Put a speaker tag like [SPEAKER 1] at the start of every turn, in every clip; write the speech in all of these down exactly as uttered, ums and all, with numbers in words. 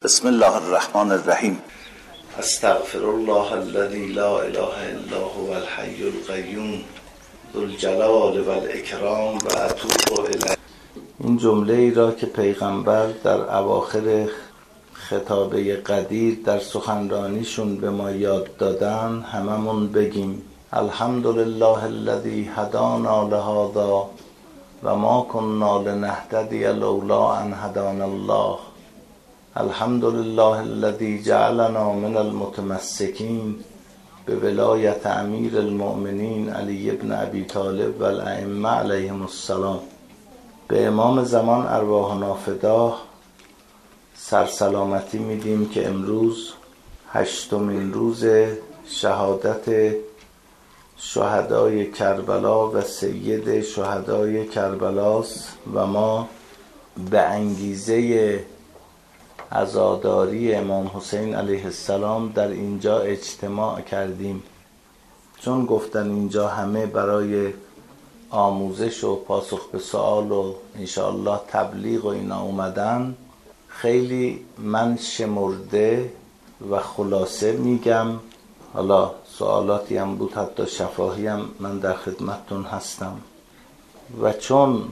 [SPEAKER 1] بسم الله الرحمن الرحیم.
[SPEAKER 2] استغفر الله الذي لا اله الا هو الحي القیوم ذو الجلال والاکرام و اتوب الیه. این جمله ای را که پیغمبر در اواخر خطابه قدیر در سخنرانیشون به ما یاد دادن هممون بگیم. الحمدلله الذی هدانا لهذا و ما كنا لنهتدی لولا ان هدانا الله. الحمدلله الذی جعلنا من المتمسکین به ولایت امیر المؤمنین علی ابن ابی طالب و الائمه علیهم السلام. به امام زمان ارواحنا فدا سرسلامتی میدیم که امروز هشتمین روز شهادت شهدای کربلا و سید شهدای کربلاست و ما به انگیزه عزاداری امام حسین علیه السلام در اینجا اجتماع کردیم. چون گفتن اینجا همه برای آموزش و پاسخ به سوال و انشاءالله تبلیغ و اینا اومدن، خیلی من شمرده و خلاصه میگم. حالا سوالاتی هم بود، حتی شفاهی هم، من در خدمتتون هستم. و چون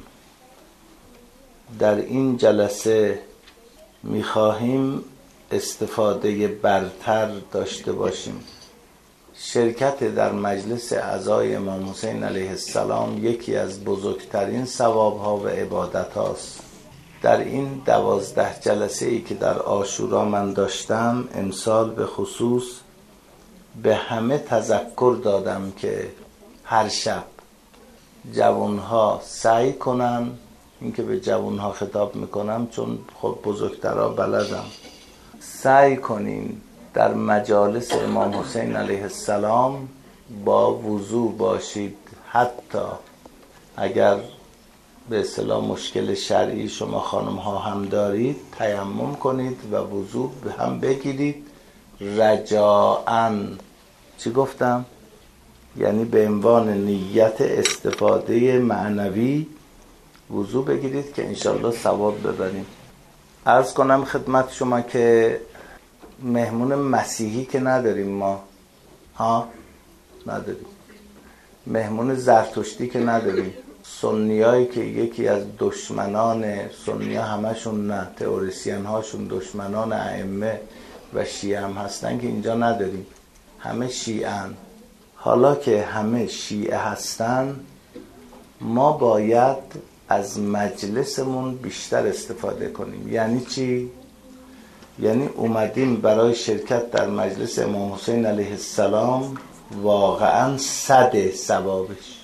[SPEAKER 2] در این جلسه میخواهیم استفاده برتر داشته باشیم، شرکت در مجلس اعضای امام حسین علیه السلام یکی از بزرگترین ثوابها و عبادت هاست. در این دوازده جلسه ای که در عاشورا من داشتم، امسال به خصوص به همه تذکر دادم که هر شب جوانها سعی کنن، این که به جوانها خطاب میکنم چون خب بزرگترها بلدم، سعی کنین در مجالس امام حسین علیه السلام با وضو باشید. حتی اگر به اصطلاح مشکل شرعی شما خانم ها هم دارید، تیمم کنید و وضو هم بگیرید رجاءً. چی گفتم؟ یعنی به عنوان نیت استفاده معنوی وضو بگیرید که انشالله ثواب ببریم. عرض کنم خدمت شما که مهمون مسیحی که نداریم ما، ها نداریم. مهمون زرتشتی که نداریم. سنیایی که یکی از دشمنان سنی ها، همشون نه، تئوریسین هاشون دشمنان ائمه و شیعه هم هستن، که اینجا نداریم. همه شیعه هن. حالا که همه شیعه هستن، ما باید از مجلسمون بیشتر استفاده کنیم. یعنی چی؟ یعنی اومدیم برای شرکت در مجلس امام حسین علیه السلام، واقعا صد ثوابش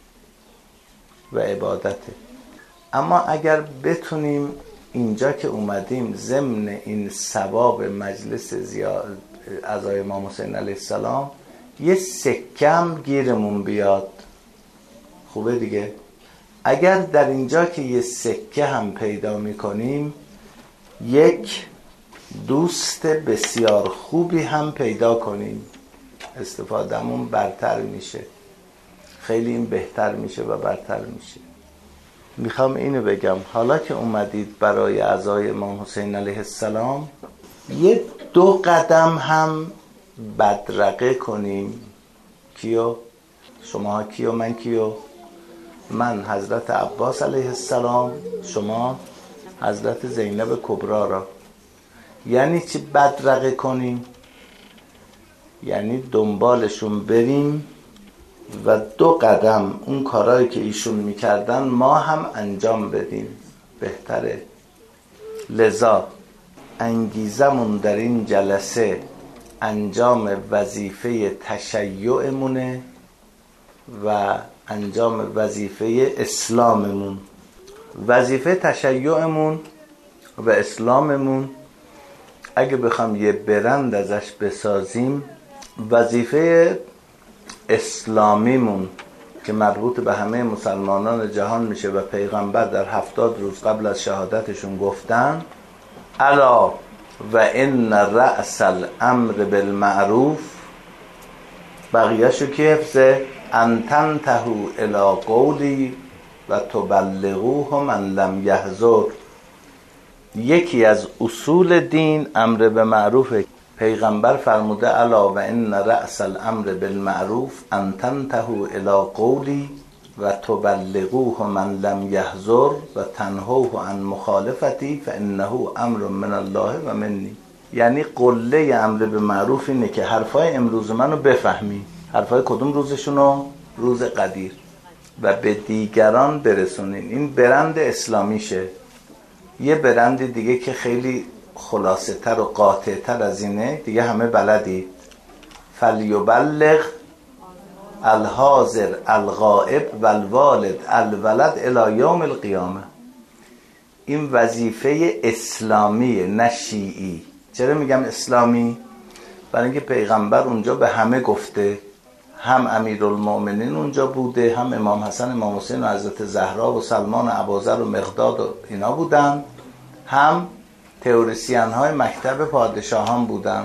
[SPEAKER 2] و عبادته. اما اگر بتونیم اینجا که اومدیم ضمن این ثواب مجلس زیاد اعضای امام حسین علیه السلام یه سکه هم گیرمون بیاد، خوبه دیگه. اگر در اینجا که یه سکه هم پیدا میکنیم، یک دوست بسیار خوبی هم پیدا کنیم، استفادهمون برتر میشه، خیلی این بهتر میشه و برتر میشه. میخوام اینو بگم، حالا که اومدید برای اعضای امام حسین علیه السلام، یه دو قدم هم بدرقه کنیم. کیو؟ شما کیو؟ من کیو؟ من حضرت عباس علیه السلام، شما حضرت زینب کبرا را. یعنی چی بدرقه کنیم؟ یعنی دنبالشون بریم و دو قدم اون کارهایی که ایشون میکردن ما هم انجام بدیم، بهتره. لذا انگیزمون در این جلسه انجام وظیفه تشیعمونه و انجام وظیفه اسلاممون. وظیفه تشیعمون و اسلاممون اگه بخوام یه برند ازش بسازیم، وظیفه اسلامیمون که مربوط به همه مسلمانان جهان میشه و پیغمبر در هفتاد روز قبل از شهادتشون گفتن الا و ان رأس الامر بالمعروف، بقیه‌شو کی حفظه؟ ان تنتهوا الی قولی و تبلغوه من لم یحضر. یکی از اصول دین امر به معروف. پیغمبر فرموده الا و ان رأس الامر بالمعروف ان تنتهوا الی قولی و تبلغوه من لم یحضر و تنهوه عن مخالفتی فانه امر من الله و منی. یعنی قله امر به معروف اینه که حرفای امروز منو بفهمی. حرفای کدوم روزشونو؟ روز قدیر. و به دیگران برسونین. این برند اسلامیشه. یه برند دیگه که خیلی خلاصه تر و قاطع تر از اینه دیگه همه بلدی. فلیبلغ الحاضر الغائب والوالد الولد الی یوم القیامه. این وظیفه اسلامیه نه شیعی. چرا میگم اسلامی؟ برای اینکه پیغمبر اونجا به همه گفته، هم امیرالمؤمنین اونجا بوده، هم امام حسن، امام حسین و حضرت زهرا و سلمان و ابوذر و مقداد و اینا بودن، هم تئوریسین های مکتب پادشاهان بودن،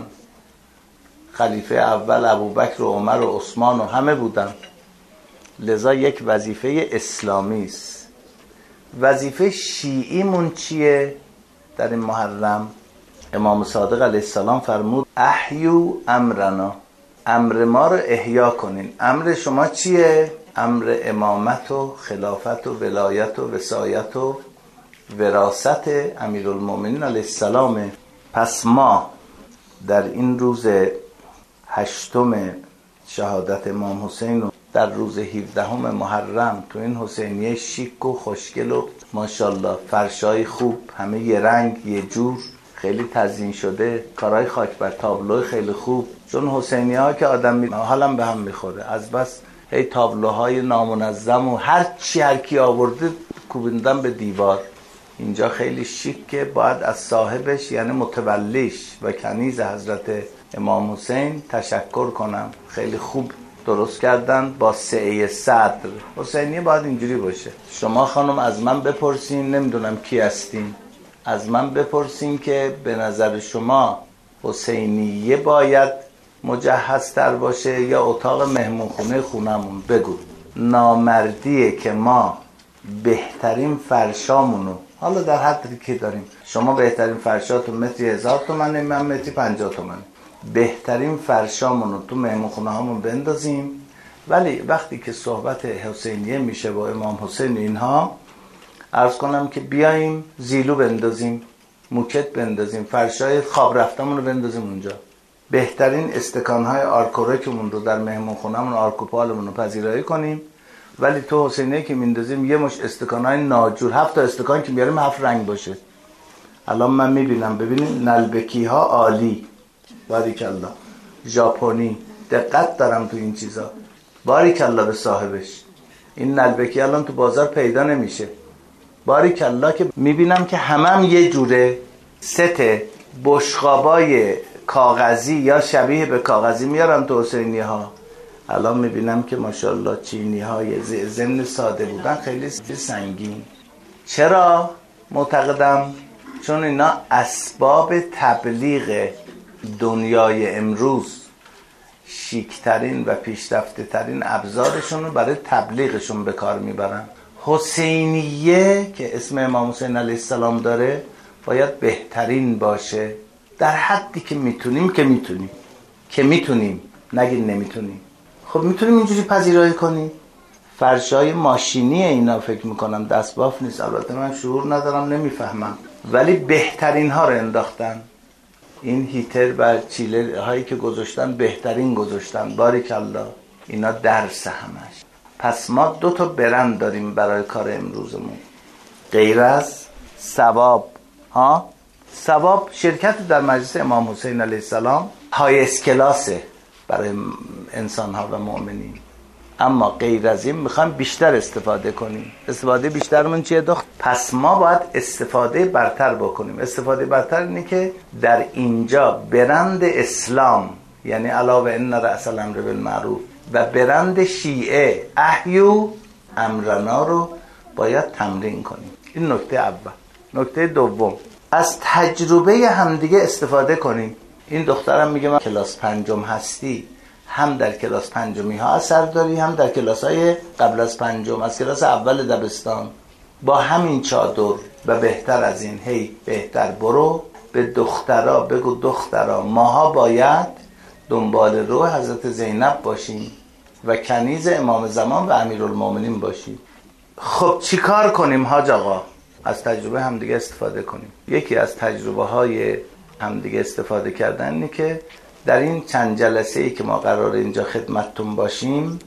[SPEAKER 2] خلیفه اول ابوبکر و عمر و عثمان و همه بودن. لذا یک وظیفه اسلامی است. وظیفه شیعیمون چیه در این محرم؟ امام صادق علیه السلام فرمود احیو امرنا، امر ما رو احیا کنین. امر شما چیه؟ امر امامت و خلافت و ولایت و وصایت و وراثت امیرالمؤمنین علیه السلام. پس ما در این روز هشتم شهادت امام حسین و در روز هفدهم محرم تو این حسینیه شیک و خوشگل و ماشاءالله فرشای خوب، همه یه رنگ یه جور، خیلی تزیین شده، کارهای خاک بر تابلو خیلی خوب. چون حسینیه ها که آدم می... حالم به هم میخوره از بس هی تابلوهای نامنظم و هر چی هر کی آورده کوبیدن به دیوار. اینجا خیلی شیکه، باید از صاحبش یعنی متولیش و کنیز حضرت امام حسین تشکر کنم. خیلی خوب درست کردن با سعه صدر. حسینیه باید اینجوری باشه. شما خانم از من بپرسین، نمیدونم کی هستین، از من بپرسین که به نظر شما حسینیه باید مجهزتر باشه یا اتاق مهمون خونه خونمون؟ بگو. نامردیه که ما بهترین فرشامونو، حالا در حدی که داریم، شما بهترین فرشاتون متری هزار تومنه، من متری پنجاه تومنه، بهترین فرشامونو تو مهمون خونه هامون بندازیم. ولی وقتی که صحبت حسینیه میشه با امام حسین اینها، عرض کنم که بیاییم زیلو بندازیم، موکت بندازیم، فرشای خواب رفتمون رو بندازیم اونجا، بهترین استکانهای آرکورکمون رو در مهمون خونمون آرکوپالمون رو پذیرایی کنیم. ولی تو حسینیه که میندازیم یه مش استکانهای ناجور، هفت تا استکان که بیاریم هفت رنگ باشه. الان من میبینم، ببینیم نلبکی ها عالی، باریکالله، ژاپنی، دقت دارم تو این چیزا، باریکالله به صاحبش. این نلبکی الان تو بازار پیدا نمیشه. باریکالله که میبینم که همه هم یه جوره، ست بشقابای کاغذی یا شبیه به کاغذی میارن تو حسینی ها. الان میبینم که ماشاءالله چینی های ضمن ساده بودن خیلی سنگین. چرا معتقدم؟ چون اینا اسباب تبلیغ دنیای امروز، شیکترین و پیشرفته ترین ابزارشون رو برای تبلیغشون به کار میبرن. حسینیه که اسم امام حسین علیه السلام داره باید بهترین باشه، در حدی که میتونیم که میتونیم که میتونیم نگید نمیتونیم. خب میتونیم اینجوری پذیرایی کنیم. فرشای ماشینی اینا فکر میکنم دستباف نیست، البته من شعور ندارم نمیفهمم، ولی بهترین ها رو انداختن. این هیتر و چیله هایی که گذاشتن بهترین گذاشتن. باریکالله، اینا درس همش. پس ما دو تا برند داریم برای کار امروزمون، غیر از ثواب. ها ثواب شرکت در مجلس امام حسین علیه السلام های اسکلاسه برای انسان ها و مؤمنین، اما غیر از این میخوایم بیشتر استفاده کنیم. استفاده بیشترمون چیه دخت؟ پس ما باید استفاده برتر بکنیم. استفاده برتر اینه که در اینجا برند اسلام، یعنی علاوه ان رأس الامر بالمعروف، و برند شیعه احیو امرنا رو باید تمرین کنیم. این نکته اول. نکته دوم، از تجربه همدیگه استفاده کنیم. این دخترم میگه من کلاس پنجم هستی، هم در کلاس پنجمی ها اثر داری، هم در کلاس های قبل از پنجم، از کلاس اول دبستان. با همین چادر و بهتر از این، هی بهتر برو، به دخترها بگو دخترها ماها باید دنبال رو حضرت زینب باشیم و کنیز امام زمان و امیرالمومنین باشیم. خب چی کار کنیم حاج آقا؟ از تجربه همدیگه استفاده کنیم. یکی از تجربه های همدیگه استفاده کردن اینه که در این چند جلسه ای که ما قرار اینجا خدمتتون باشیم،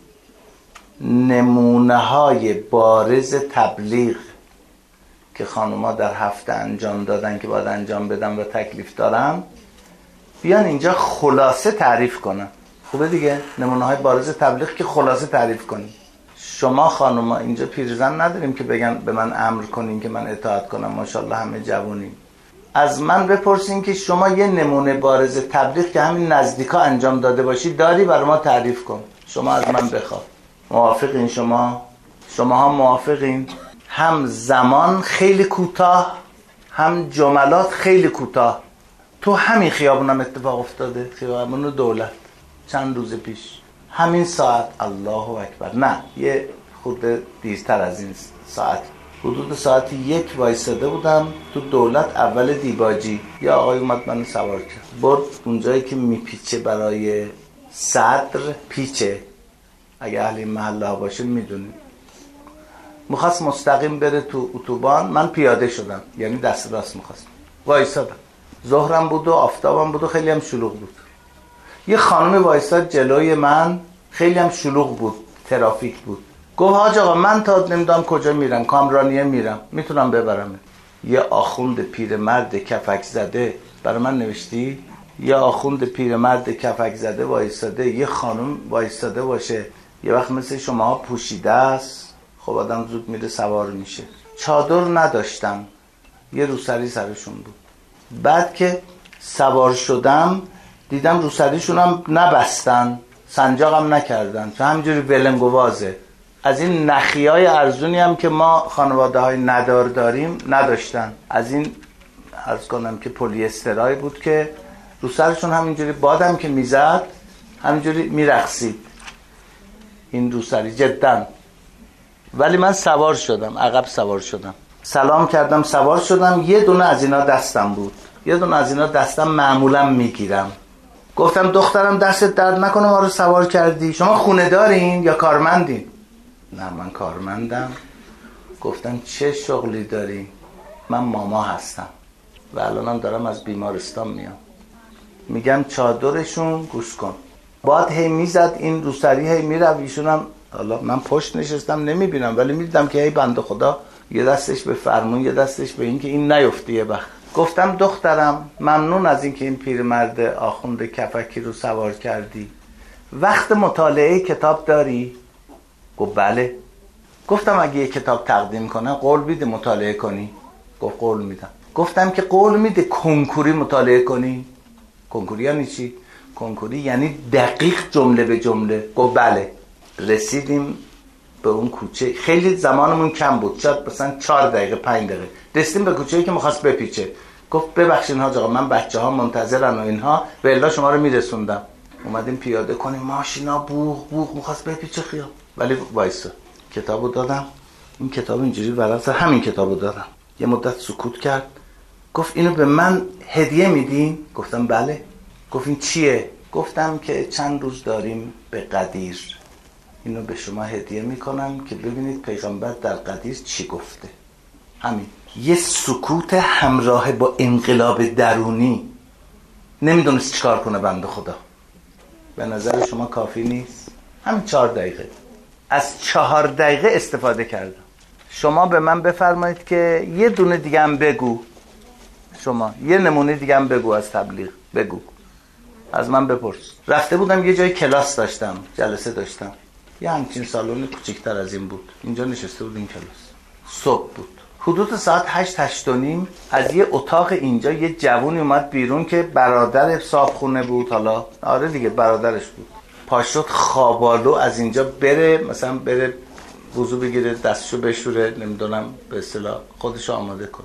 [SPEAKER 2] نمونه های بارز تبلیغ که خانوما در هفته انجام دادن که باید انجام بدن و تکلیف دارن، بیان اینجا خلاصه تعریف کنن. خوبه دیگه؟ نمونه های بارز تبلیغ که خلاصه تعریف کنیم. شما خانوما اینجا پیرزن نداریم که بگن به من امر کنین که من اطاعت کنم، ماشاءالله همه جوونیم. از من بپرسین که شما یه نمونه بارز تبلیغ که همین نزدیکا انجام داده باشی داری، برای ما تعریف کن. شما از من بخواه. موافقین شما؟ شما ها موافقین؟ هم زمان خیلی کوتاه، هم جملات خیلی کوتاه. تو همین خیابون هم اتفاق افتاده، خیابون دولت، چند روز پیش همین ساعت. الله اکبر. نه یه خود دیرتر از این ساعت، حدود ساعت یک وایساده بودم تو دولت اول دیباجی. یه آقای اومد منو سوار کرد، برد اونجایی که میپیچه برای صدر پیچه، اگه اهل این محله ها باشه میدونید، میخواست مستقیم بره تو اتوبان. من پیاده شدم، یعنی دست راست میخواست. وایسادم، ظهرم بود و آفتابم بود و خیلی هم شلوغ بود. یه خانم وایساد جلوی من، خیلی هم شلوغ بود، ترافیک بود. گفت حاج آقا من تا نمیدونم کجا میرم، کامرانیه میرم، میتونم ببرم؟ یه آخوند پیرمرد کفک زده، برای من نوشتی؟ یه آخوند پیرمرد کفک زده وایساده، یه خانم وایساده باشه یه وقت مثل شما پوشیده است، خب آدم زود میره سوار میشه. چادر نداشتم، یه روسری سرشون بود. بعد که سوار شدم دیدم روسریشون هم نبستن، سنجاقم نکردن، تو همینجوری ولنگوازه. از این نخیای ارزونی هم که ما خانواده های ندار داریم نداشتن. از این عرض کنم که پلی استرای بود که روسرشون همینجوری بادم که میزد همینجوری میرقصید این روسری، جدا. ولی من سوار شدم، عقب سوار شدم، سلام کردم، سوار شدم. یه دونه از اینا دستم بود، یه دونه از اینا دستم معمولا میگیرم. گفتم دخترم دستت درد نکنه ما رو سوار کردی، شما خونه دارین یا کارمندین؟ نه من کارمندم. گفتم چه شغلی داری؟ من ماما هستم و الانم دارم از بیمارستان میام. میگم چادرشون گوش کن، بعد هی میزد این روسری، هی میرفت. ایشونم حالا من پشت نشستم نمیبینم، ولی میدیدم که هی بنده خدا یه دستش به فرمون یه دستش به این که این نیفته یه وقت. گفتم دخترم ممنون از این که این پیرمرد آخوند کفکی رو سوار کردی، وقت مطالعه کتاب داری؟ گفت بله. گفتم اگه یه کتاب تقدیم کنه قول میده مطالعه کنی؟ گفت قول میدم. گفتم که قول میده کنکوری مطالعه کنی؟ کنکوری یعنی چی؟ کنکوری یعنی دقیق جمله به جمله. گفت بله. رسیدیم به اون کوچه، خیلی زمانمون کم بود، شاید مثلا چهار دقیقه پنج دقیقه. رسیدیم به کوچه‌ای که می‌خواست بپیچه. گفت ببخشید حاج آقا من بچه‌ها منتظرن و اینها، و الا شما رو میرسوندم. اومدیم پیاده کنیم، ماشینا بوغ بوغ می‌خواست بپیچه خیام، ولی وایسا. کتابو دادم، این کتاب اینجوری ورق، همین کتابو دادم. یه مدت سکوت کرد، گفت اینو به من هدیه میدین؟ گفتم بله. گفت این چیه؟ گفتم که چند روز داریم به قدیر، اینو به شما هدیه میکنم که ببینید پیغمبر در قدیر چی گفته. همین. یه سکوت همراه با انقلاب درونی. نمیدونست چیکار کنه بنده خدا. به نظر شما کافی نیست؟ همین چهار دقیقه. از چهار دقیقه استفاده کردم. شما به من بفرمایید که یه دونه دیگه هم بگو. شما یه نمونه دیگه هم بگو از تبلیغ. بگو. از من بپرس. رفته بودم یه جای کلاس داشتم، جلسه داشتم. یه همچین سالن کوچیک‌تر از این بود. اینجا نشسته بودیم کلاس. صبح بود. حدود ساعت هشت هشت و نیم از یه اتاق اینجا یه جوونی اومد بیرون که برادر صاحبخونه بود. حالا آره دیگه برادرش بود. پاشد خوابالو از اینجا بره، مثلا بره وضو بگیره، دستشو بشوره، نمیدونم به اصطلاح خودشو آماده کن.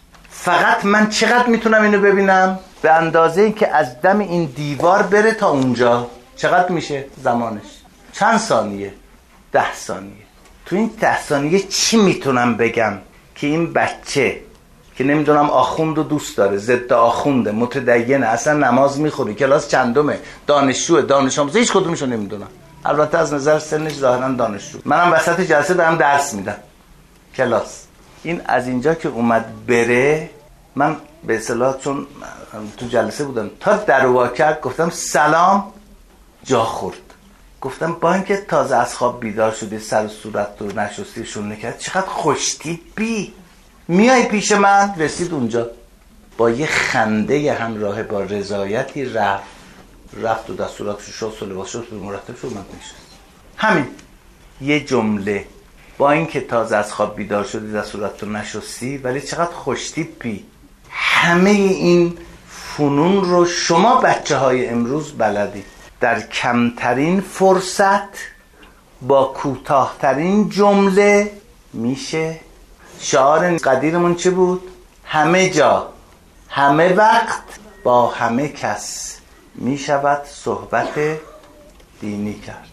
[SPEAKER 2] فقط من چقدر میتونم اینو ببینم؟ به اندازه ای که از دم این دیوار بره تا اونجا. چقدر میشه زمانش؟ چند ثانیه؟ ده ثانیه. تو این ده ثانیه چی میتونم بگم که این بچه که نمیدونم آخوند رو دوست داره، ضد آخونده، متدینه، اصلا نماز میخوره، کلاس چندمه، دانشجوه، دانش آموزه، هیچ کدومشو نمیدونم. البته از نظر سنش ظاهرا دانشجو، منم وسط جلسه دارم درس میدم کلاس. این از اینجا که اومد بره، من به اصطلاح چون تو جلسه بودم تا در وا کرد گفتم سلام، جا خورد. گفتم با اینکه تازه از خواب بیدار شده، سر و صورت رو نشستی، شونه کرد، چقدر خوشتیپی، میای پیش من. رسید اونجا با یه خنده همراه با رضایتی رفت رفت و دستوراتش شد و لباسش رو مرتب شد، من نشست. همین یه جمله، با اینکه تازه از خواب بیدار شدی، دستورات رو نشستی، ولی چقدر خوشتیپی. همه این فنون رو شما بچه های امروز بلدید. در کمترین فرصت با کوتاهترین جمله میشه. شعار قدیرمون چه بود؟ همه جا همه وقت با همه کس میشود صحبت دینی کرد.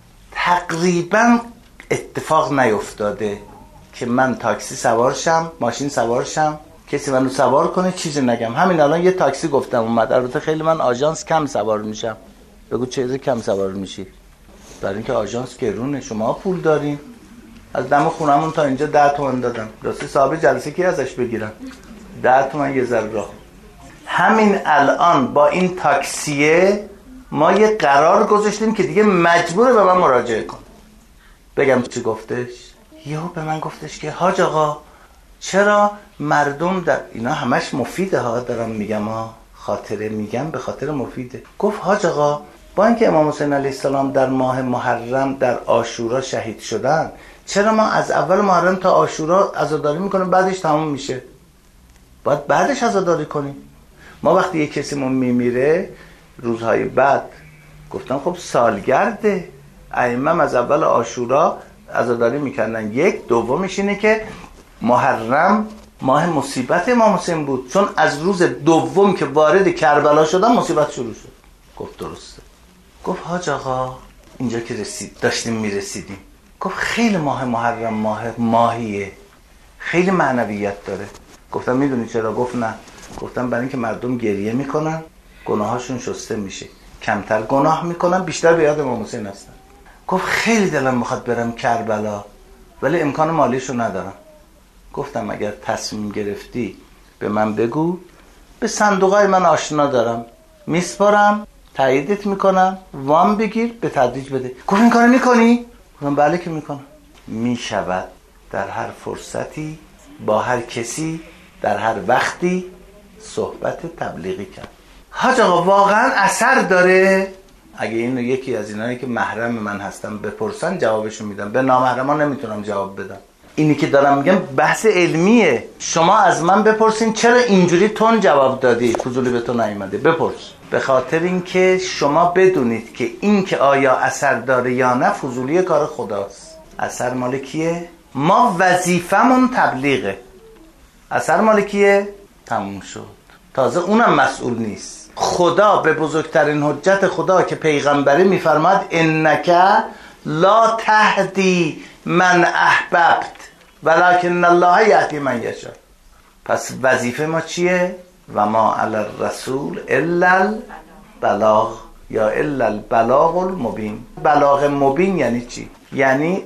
[SPEAKER 2] تقریبا اتفاق نیفتاده که من تاکسی سوارشم، ماشین سوارشم، کسی منو سوار کنه چیزی نگم. همین الان یه تاکسی گفتم اومد. البته خیلی من آژانس کم سوار میشم. بگو چه کم سوار میشی؟ برای اینکه آژانس گرونه، شما پول دارین. از دم خونمون تا اینجا ده تومن دادم. راستی صاحب جلسه کی ازش بگیرم؟ ده تومن یه ذره راه. همین الان با این تاکسیه ما یه قرار گذاشتیم که دیگه مجبوره به من مراجعه کن. بگم چی گفتش؟ یهو به من گفتش که حاج آقا چرا مردم در اینا همش مفیده ها، دارم میگم ها، خاطره میگم به خاطر مفیده. گفت حاج آقا با اینکه امام حسین علیه السلام در ماه محرم در عاشورا شهید شدن، چرا ما از اول محرم تا عاشورا عزاداری میکنیم بعدش تموم میشه؟ باید بعدش عزاداری کنیم. ما وقتی یک کسیمون میمیره روزهای بعد، گفتم خب سالگرده، ائمه از اول عاشورا عزاداری میکردن. یک دومش اینه که محرم ماه مصیبت امام حسین بود، چون از روز دوم که وارد کربلا شدن مصیبت شروع شد. گفت درسته. گفت حاج آقا اینجا که رسید داشتیم میرسیدیم، گفت خیلی ماه محرم ماه ماهیه، خیلی معنویت داره. گفتم میدونی چرا؟ گفت نه. گفتم برای اینکه مردم گریه میکنن، گناهاشون شسته میشه، کمتر گناه میکنن، بیشتر به یاد امام حسین هستن. گفت خیلی دلم میخواد برم کربلا ولی امکان مالیشو ندارم. گفتم اگر تصمیم گرفتی به من بگو، به صندوقای من آشنا دارم، میسپارم، تاییدت میکنم، وام بگیر، به تدریج بده. گفت این کارو میکنی؟ گفتم بله که میکنم. میشود در هر فرصتی با هر کسی در هر وقتی صحبت تبلیغی کرد. حاج آقا واقعا اثر داره؟ اگه اینو یکی از اینایی که محرم من هستن بپرسن جوابشو میدم، به نامحرمان نمیتونم جواب بدم. اینی که دارم میگم بحث علمیه. شما از من بپرسین چرا اینجوری تون جواب دادی، فضولی به تو نیومده، بپرس. به خاطر اینکه شما بدونید که این که آیا اثر داره یا نه فضولی کار خداست. اثر مال کیه؟ ما وظیفمون تبلیغه. اثر مال کیه؟ تموم شد. تازه اونم مسئول نیست. خدا به بزرگترین حجت خدا که پیغمبری میفرماد انک لا تهدی من احببت ولکن الله یهدی من یشاء. پس وظیفه ما چیه؟ و ما علی الرسول الا البلاغ یا الا البلاغ المبین. بلاغ مبین یعنی چی؟ یعنی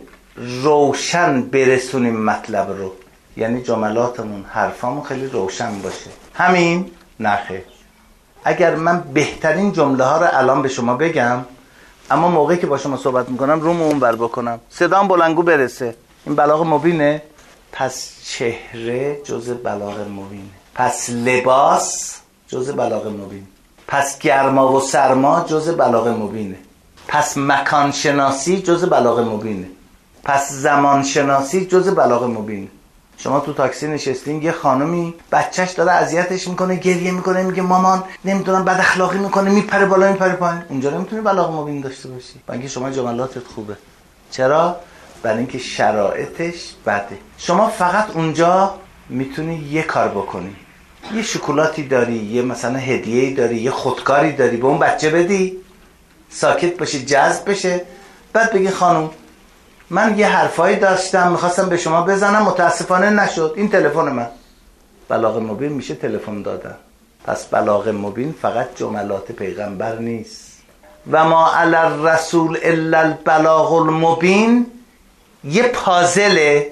[SPEAKER 2] روشن برسونیم مطلب رو، یعنی جملاتمون حرفامون خیلی روشن باشه. همین نخه. اگر من بهترین جمله ها رو الان به شما بگم، اما موقعی که با شما صحبت میکنم روم اون بر بکنم، صدام بلندگو برسه، این بلاغ مبینه. پس چهره جزء بلاغ مبینه، پس لباس جزء بلاغ مبینه، پس گرما و سرما جزء بلاغ مبینه، پس مکان شناسی جزء بلاغ مبینه، پس زمان شناسی جزء بلاغ مبینه. شما تو تاکسی نشستین، یه خانمی بچهش داره اذیتش میکنه، گریه میکنه، میگه مامان نمیدونم بد اخلاقی میکنه، میپره بالا میپره پایین. اونجا نمیتونی بلاغ مبین داشته باشی، با اینکه شما جملاتت خوبه. چرا؟ برای اینکه شرایطش بده. شما فقط اونجا میتونی یه کار بکنی، یه شکلاتی داری، یه مثلا هدیه‌ای داری، یه خودکاری داری، به اون بچه بدی، ساکت بشه، جذب بشه، بعد بگی خانم من یه حرفایی داشتم میخواستم به شما بزنم، متاسفانه نشد. این تلفن من. بلاغ مبین میشه تلفن دادن. پس بلاغ مبین فقط جملات پیغمبر نیست. و ما علی الرسول الا البلاغ المبین یه پازله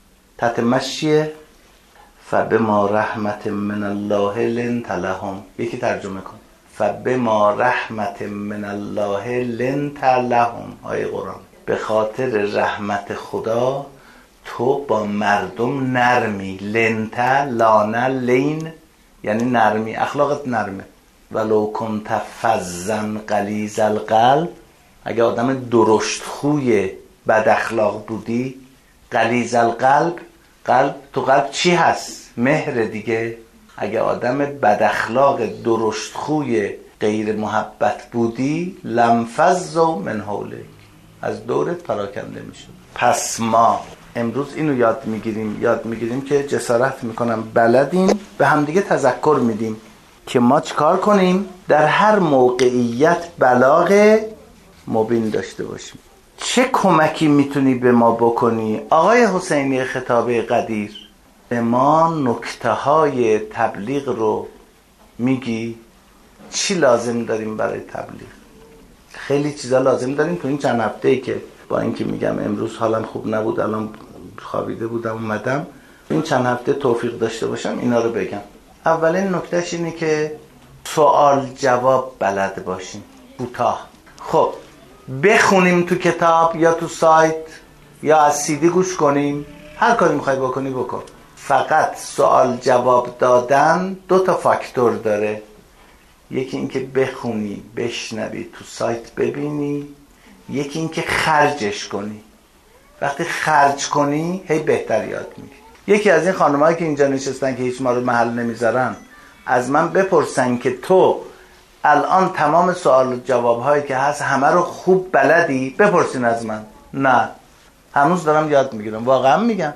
[SPEAKER 2] تتمشیه. فبما رحمت من الله لنت لهم. یکی ترجمه کن. فبما رحمت من الله لنت لهم. آیه قرآن. به خاطر رحمت خدا تو با مردم نرمی. لنت لانه لین یعنی نرمی، اخلاقت نرمه. ولو کنت فظا غلیظ القلب، اگه آدم درشت خوی بد اخلاق بودی، غلیظ القلب، قلب تو قلب چی هست؟ مهر دیگه. اگه آدم بد اخلاق درشت خوی غیر محبت بودی، لنفضوا من حولک، از دورت پراکنده میشد. پس ما امروز اینو یاد میگیریم یاد میگیریم که جسارت میکنم بلدیم، به همدیگه تذکر میدیم که ما چیکار کنیم در هر موقعیت بلاغ مبین داشته باشیم. چه کمکی میتونی به ما بکنی آقای حسینی خطابه قدیر؟ به ما نکته های تبلیغ رو میگی. چی لازم داریم برای تبلیغ؟ خیلی چیزا لازم داریم. تو این چند هفته ای که با اینکه میگم امروز حالم خوب نبود، الان خوابیده بودم اومدم، این چند هفته توفیق داشته باشم اینا رو بگم. اولین نکتهش اینه که سوال جواب بلد باشیم، کوتاه. خب بخونیم تو کتاب یا تو سایت یا از سیدی گوش کنیم، هر کاری میخوای بکنی بکن. فقط سوال جواب دادن دو تا فاکتور داره. یکی این که بخونی، بشنوی، تو سایت ببینی. یکی این که خرجش کنی. وقتی خرج کنی هی بهتر یاد میگیری. یکی از این خانم‌هایی که اینجا نشستن که هیچ ما رو محل نمیذارن، از من بپرسن که تو الان تمام سوال و جواب‌هایی که هست همه رو خوب بلدی؟ بپرسین از من. نه، هنوز دارم یاد میگیرم. واقعا میگم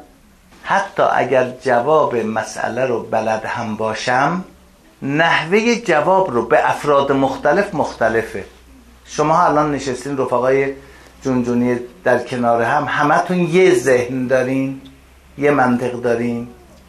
[SPEAKER 2] حتی اگر جواب مسئله رو بلد هم باشم، نحوه جواب رو به افراد مختلف مختلفه. شما الان نشستین رفقای جونجونی در کنار هم، همتون یه ذهن دارین، یه منطق دارین،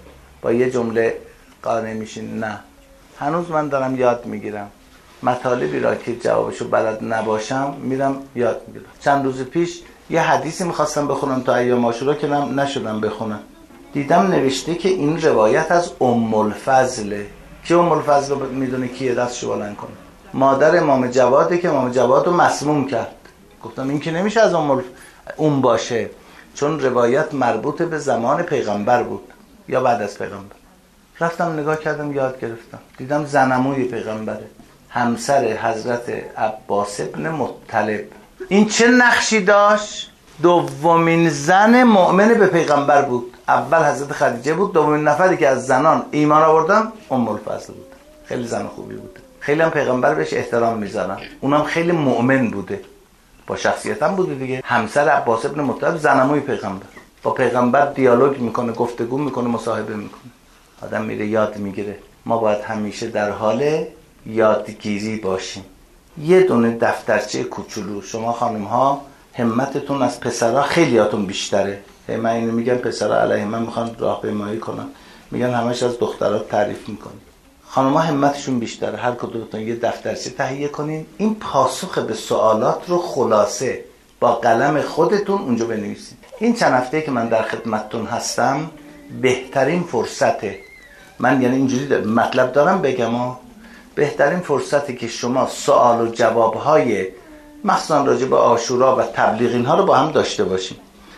[SPEAKER 2] با یه جمله قانع میشین. نه، هنوز من دارم یاد میگیرم. مطالبی را که جوابشو بلد نباشم میرم یاد میگیرم. چند روز پیش یه حدیثی میخواستم بخونم تو ایام عاشورا که نشدم بخونم. دیدم نوشته که این روایت از ام الفضله. که ام الفضل رو میدونه کیه؟ دستشو بلند کنه. مادر امام جواده که امام جواد رو مسموم کرد. گفتم این که نمیشه از ام الف... اون باشه، چون روایت مربوط به زمان پیغمبر بود یا بعد از پیغمبر. رفتم نگاه کردم، یاد گرفتم. دیدم زنموی پیغمبره، همسر حضرت عباس ابن مطلب. این چه نقشی داشت؟ دومین زن مؤمن به پیغمبر بود. اول حضرت خدیجه بود، دومین نفری که از زنان ایمان آوردن ام الفضل بود. خیلی زن خوبی بود، خیلی هم پیغمبر بهش احترام میذارن. اونم خیلی مؤمن بوده، با شخصیت هم بوده دیگه. همسر عباس ابن مطلب زنموی پیغمبر، با پیغمبر دیالوگ میکنه، گفتگو میکنه، مصاحبه میکنه. آدم میره یاد میگیره. ما باید همیشه در حال یادگیری باشیم. یه دونه دفترچه کوچولو. شما خانم ها همتتون از پسرها خیلیاتون بیشتره. من اینو میگم پسرها علیه من میخوان راهپیمایی کنن، میگن همش از دخترها تعریف میکنی. خانم‌ها همتشون بیشتره. هر کدومتون یه دفترچه تهیه کنین، این پاسخ به سوالات رو خلاصه با قلم خودتون اونجا بنویسین. این چند هفته که من در خدمتتون هستم بهترین فرصته. من یعنی اینجوری مطلب دارم بگم ها، بهترین فرصتی که شما سوال و جواب‌های مخصوصا راجع به عاشورا و تبلیغ اینها رو با هم داشته باشیم.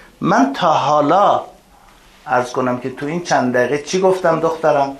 [SPEAKER 2] من تا حالا عرض کنم که تو این چند دقیقه چی گفتم دخترم؟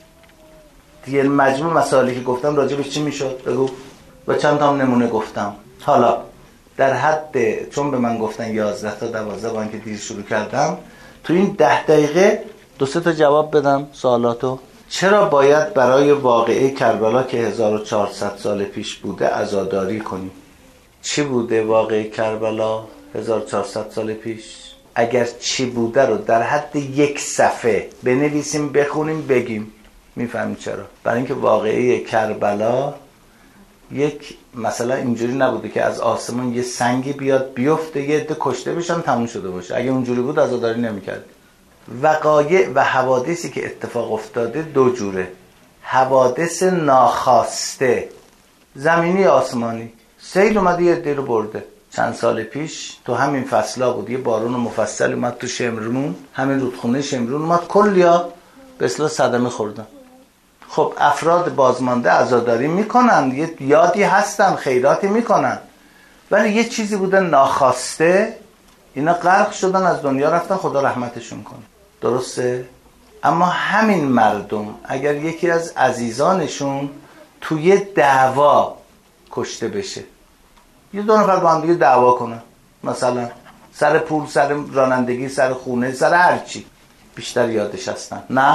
[SPEAKER 2] دیگه مجموع مسائلی که گفتم راجع به چی میشد؟ بگو. و چند تا هم نمونه گفتم. حالا در حد، چون به من گفتن یازده تا دوازده با اینکه دیر شروع کردم، تو این ده دقیقه دو سه تا جواب بدم سوالاتو. چرا باید برای واقعه کربلا که هزار و چهارصد سال پیش بوده عزاداری کنیم؟ چی بوده واقعه کربلا هزار و چهارصد سال پیش؟ اگر چی بوده رو در حد یک صفحه بنویسیم، بخونیم، بگیم، میفهمیم چرا. برای اینکه واقعه کربلا یک مثلا اینجوری نبوده که از آسمون یه سنگی بیاد بیفته یه عده کشته بشن تموم شده باشه. اگه اونجوری بود عزاداری نمی‌کرد. وقایع و حوادثی که اتفاق افتاده دو جوره. حوادث ناخواسته، زمینی آسمانی. سیل اومده یه عده رو برده. چند سال پیش تو همین فصلا بود، یه بارون مفصل اومد تو شمرون، همین رودخونه شمرون اومد، کلیا به اصطلاح صدمه خوردن. خب افراد بازمانده عزاداری میکنن، یه یادی هستن، خیراتی میکنن، ولی یه چیزی بوده ناخواسته، اینا غرق شدن، از دنیا رفتن، خدا رحمتشون کنه. درسته؟ اما همین مردم اگر یکی از عزیزانشون توی دعوا کشته بشه، یه دو نفر با هم دیگه دعوا کنن، مثلا سر پول، سر رانندگی، سر خونه، سر هرچی، بیشتر یادش هستن. نه،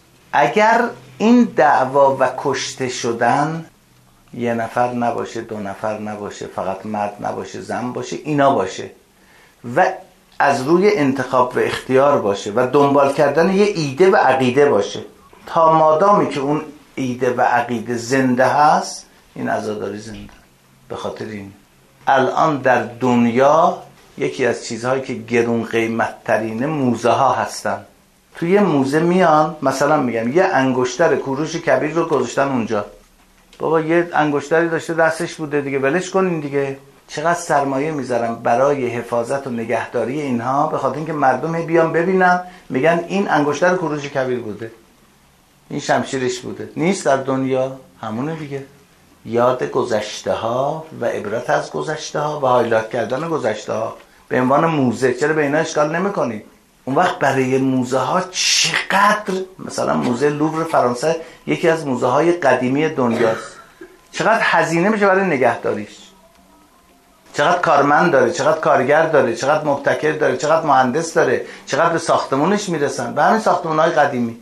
[SPEAKER 2] اگر این دعوا و کشته شدن یه نفر نباشه، دو نفر نباشه، فقط مرد نباشه، زن باشه، اینا باشه و از روی انتخاب و اختیار باشه و دنبال کردن یه ایده و عقیده باشه، تا مادامی که اون ایده و عقیده زنده هست، این عزاداری زنده. به خاطر این الان در دنیا یکی از چیزهایی که گرون قیمت ترینه موزه ها هستن. توی یه موزه میان مثلا میگم یه انگشتر کوروش کبیر رو گذاشتن اونجا، بابا یه انگشتری داشته دستش بوده دیگه، ولش کنین دیگه. چقدر سرمایه میذارم برای حفاظت و نگهداری اینها، به خاطر اینکه مردم بیان ببینن میگن این انگشتر کوروش کبیر بوده، این شمشیرش بوده. نیست در دنیا همونه دیگه. یاد گذشته ها و عبرت از گذشته ها و هایلایت کردن گذشته ها به عنوان موزه. چرا به اینا اشکال نمی‌کنی؟ اون وقت برای موزه ها چقدر، مثلا موزه لوور فرانسه یکی از موزه های قدیمی دنیاست، چقدر هزینه میشه برای نگهداریش، چقدر کارمند داره، چقدر کارگر داره، چقدر مبتکر داره، چقدر مهندس داره، چقدر به ساختمونش میرسن. به همین ساختمون‌های قدیمی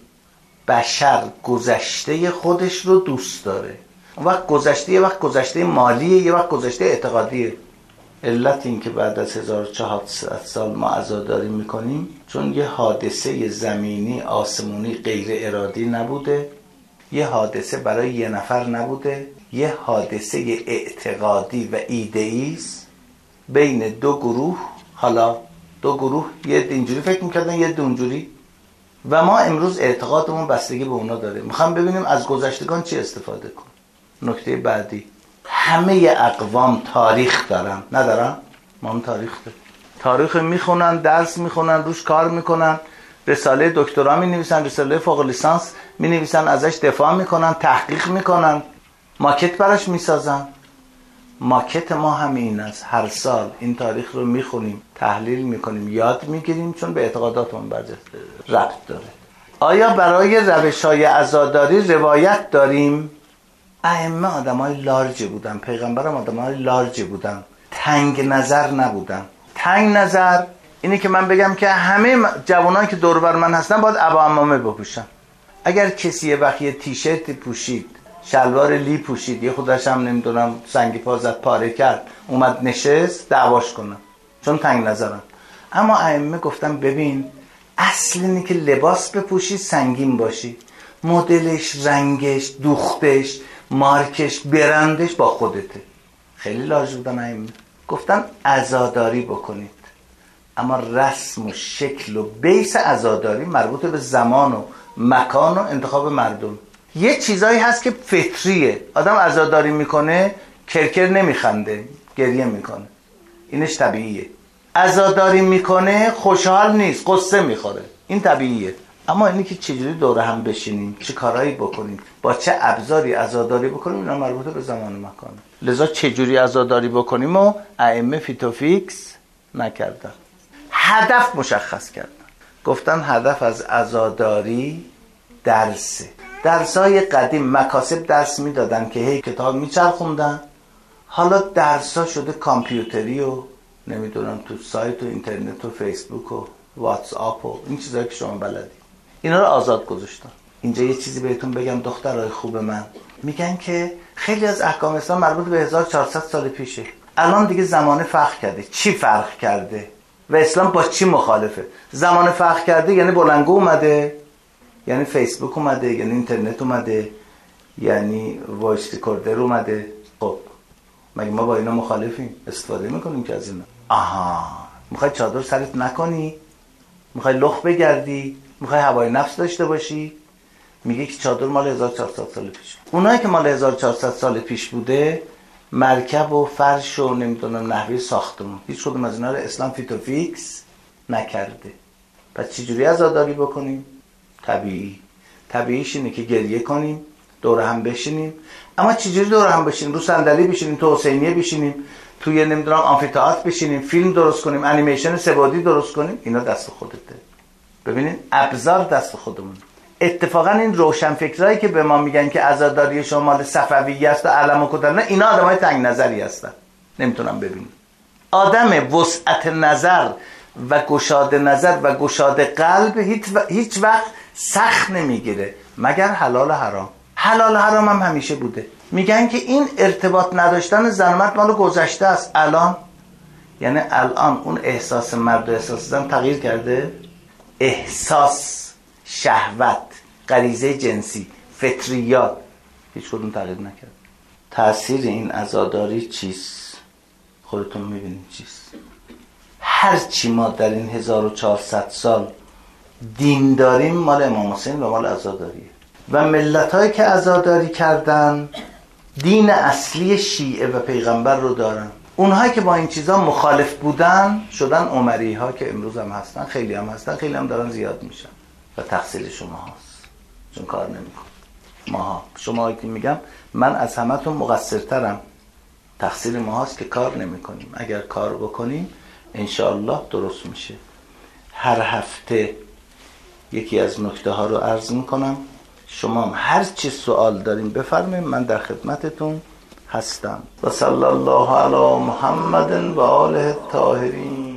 [SPEAKER 2] بشر گذشته خودش رو دوست داره. اون وقت گذشته یه وقت گذشته مالیه، یه وقت گذشته اعتقادیه. علت این که بعد از هزار و چهارصد سال ما عزاداری میکنیم چون یه حادثه زمینی آسمونی غیر ارادی نبوده، یه حادثه برای یه نفر نبوده، یه حادثه اعتقادی و ایدئیست بین دو گروه. حالا دو گروه یه اینجوری فکر میکردن، یه اونجوری، و ما امروز اعتقادمون بستگی به اونا داره. میخوام ببینیم از گذشتگان چی استفاده کن. نکته بعدی، همه اقوام تاریخ دارن، ندارن؟ ما هم تاریخ داریم. تاریخ میخونن، درس میخونن، روش کار میکنن، رساله دکترا مینویسن، رساله فوق لیسانس مینویسن، ازش دفاع میکنن، تحقیق میکنن، ماکت براش میسازن. ماکت ما همین است. هر سال این تاریخ رو میخونیم، تحلیل میکنیم، یاد میگیریم، چون به اعتقاداتمون برجسته ربط داره. آیا برای روش‌های عزاداری روایت داریم؟ ائمه آدمای لارجی بودن، پیغمبرم آدمای لارجی بودن، تنگ نظر نبودن. تنگ نظر اینه که من بگم که همه جوانان که دور بر من هستن باید عبا عمامه بپوشن. اگر کسی یه وقت یه تیشرت پوشید، شلوار لی پوشید، یه خودش هم نمیدونم سنگی پا زد پاره کرد، اومد نشست، دعواش کنن، چون تنگ نظرن. اما ائمه گفتن ببین، اصل اینه که لباس بپوشی سنگین باشی، مدلش، رنگش، دوختش، مارکش، برندش با خودته. خیلی لارج بودن ائمه. گفتن عزاداری بکنید، اما رسم و شکل و بیس عزاداری مربوط به زمان و مکان و انتخاب مردم. یه چیزایی هست که فطریه، آدم عزاداری میکنه کرکر نمیخنده، گریه میکنه، اینش طبیعیه. عزاداری میکنه خوشحال نیست، قصه میخوره، این طبیعیه. اما اینی که چجوری دوره هم بشینیم، چه کارهایی بکنیم، با چه ابزاری عزاداری بکنیم، اینا مربوطه به زمان و مکانه. لذا چجوری عزاداری بکنیم و ائمه فیتوفیکس نکردن، هدف مشخص کردن. گفتن هدف از عزاداری درسه. درسای قدیم مکاسب درس میدادن که هی کتاب میچرخوندن، حالا درسا شده کامپیوتری و نمیدونم تو سایت و اینترنت و فیسبوک و واتس آپ و این چیزایی که شما بلدی، اینا رو آزاد گذاشتن. اینجا یه چیزی بهتون بگم دخترای خوب من، میگن که خیلی از احکام اسلام مربوط به هزار و چهارصد سال پیشه. الان دیگه زمانه فرق کرده. چی فرق کرده و اسلام با چی مخالفه؟ زمانه فرق کرده یعنی بلنگو اومده، یعنی فیسبوک اومده، یعنی اینترنت اومده، یعنی وایس ریکوردر اومده. خب مگه ما با اینا مخالفیم؟ استفاده میکنیم که از اینا. آها، میخوای چادر سرت نکنی؟ میخوای لخ بگردی؟ میخوای هوای نفس داشته باشی؟ میگه که چادر مال هزار و چهارصد سال پیش. اونایی که مال هزار و چهارصد سال پیش بوده، مرکب و فرش و نمیدونم نحوه ساختمون، هیچ کدوم از اینا رو اسلام فیت و فیکس نکرده. پس چجوری عزاداری بکنیم؟ طبیعی. طبیعیش اینه که گریه کنیم، دور هم بشینیم. اما چجوری دور هم بشینیم؟ رو صندلی بشینیم، تو حسینیه بشینیم، توی نمیدونم آمفی‌تئاتر بشینیم، فیلم درست کنیم، انیمیشن سه‌بعدی درست کنیم؟ اینا دست خودته. ببینید ابزار دست خودمون. اتفاقا این روشنفکرایی که به ما میگن که عزاداری شما مال صفویه است و علم و کتر، نه، اینا آدمای تنگ نظری هستن، نمیتونم ببینم. آدم وسعت نظر و گشاده نظر و گشاده قلب هیچ, و... هیچ وقت سخت نمیگیره مگر حلال و حرام. حلال و حرام هم همیشه بوده. میگن که این ارتباط نداشتن زن مرد مال گذشته است. الان یعنی الان اون احساس مرد و احساس زن تغییر کرده. احساس، شهوت، غریزه جنسی، فطریات هیچ کدوم تغییر نکرد. تأثیر این عزاداری چیست؟ خودتون میبینید چیست. هر چی ما در این هزار و چهارصد سال دین داریم مال امام حسین و مال عزاداریه. و ملت‌هایی که عزاداری کردن دین اصلی شیعه و پیغمبر رو دارن. اونهایی که با این چیزا مخالف بودن شدن عمری ها که امروز هم هستن، خیلی هم هستن، خیلی هم دارن زیاد میشن. و تقصیر شما هست چون کار نمیکن. ماها شما که میگم من از همتون مقصرترم، تقصیر ما هست که کار نمیکنیم. اگر کار بکنیم انشاءالله درست میشه. هر هفته یکی از نکته ها رو عرض میکنم. شما هم هر چی سوال داریم بفرمایید، من در خدمتتون هستم. و صلی الله علی محمد و آله الطاهرین.